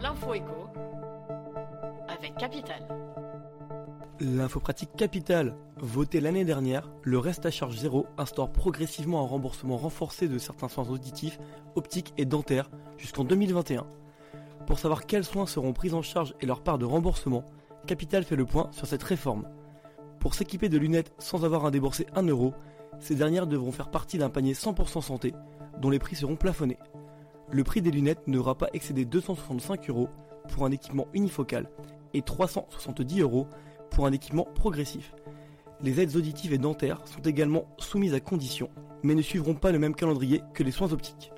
l'info éco avec Capital. L'info pratique Capital, votée l'année dernière, le reste à charge zéro instaure progressivement un remboursement renforcé de certains soins auditifs, optiques et dentaires jusqu'en 2021. Pour savoir quels soins seront pris en charge et leur part de remboursement, Capital fait le point sur cette réforme. Pour s'équiper de lunettes sans avoir à débourser 1 euro, ces dernières devront faire partie d'un panier 100% santé, dont les prix seront plafonnés. Le prix des lunettes ne devra pas excéder 265 euros pour un équipement unifocal et 370 euros pour un équipement progressif. Les aides auditives et dentaires sont également soumises à conditions, mais ne suivront pas le même calendrier que les soins optiques.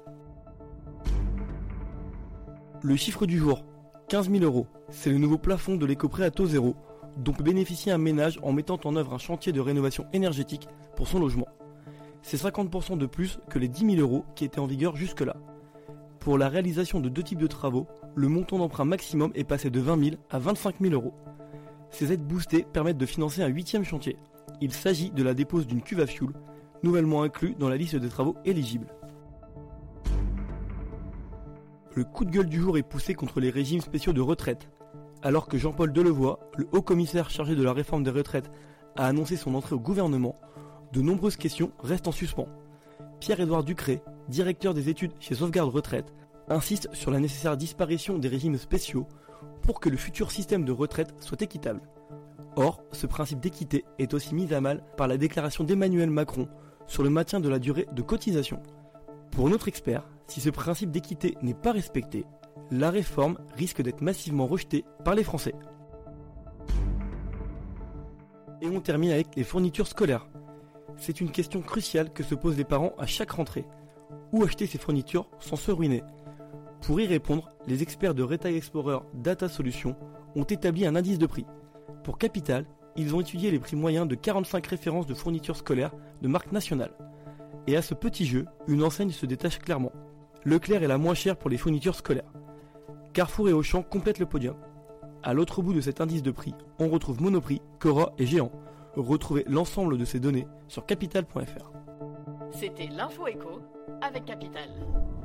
Le chiffre du jour, 15 000 euros, c'est le nouveau plafond de l'éco-prêt à taux zéro, dont peut bénéficier un ménage en mettant en œuvre un chantier de rénovation énergétique pour son logement. C'est 50% de plus que les 10 000 euros qui étaient en vigueur jusque-là. Pour la réalisation de 2 types de travaux, le montant d'emprunt maximum est passé de 20 000 à 25 000 euros. Ces aides boostées permettent de financer un 8e chantier. Il s'agit de la dépose d'une cuve à fioul, nouvellement inclus dans la liste des travaux éligibles. Le coup de gueule du jour est poussé contre les régimes spéciaux de retraite. Alors que Jean-Paul Delevoye, le haut commissaire chargé de la réforme des retraites, a annoncé son entrée au gouvernement, de nombreuses questions restent en suspens. Pierre-Édouard Ducret, directeur des études chez Sauvegarde Retraite, insiste sur la nécessaire disparition des régimes spéciaux pour que le futur système de retraite soit équitable. Or, ce principe d'équité est aussi mis à mal par la déclaration d'Emmanuel Macron sur le maintien de la durée de cotisation. Pour notre expert, si ce principe d'équité n'est pas respecté, la réforme risque d'être massivement rejetée par les Français. Et on termine avec les fournitures scolaires. C'est une question cruciale que se posent les parents à chaque rentrée. Où acheter ces fournitures sans se ruiner ? Pour y répondre, les experts de Retail Explorer Data Solutions ont établi un indice de prix. Pour Capital, ils ont étudié les prix moyens de 45 références de fournitures scolaires de marque nationale. Et à ce petit jeu, une enseigne se détache clairement. Leclerc est la moins chère pour les fournitures scolaires. Carrefour et Auchan complètent le podium. À l'autre bout de cet indice de prix, on retrouve Monoprix, Cora et Géant. Retrouvez l'ensemble de ces données sur capital.fr. C'était l'info éco avec Capital.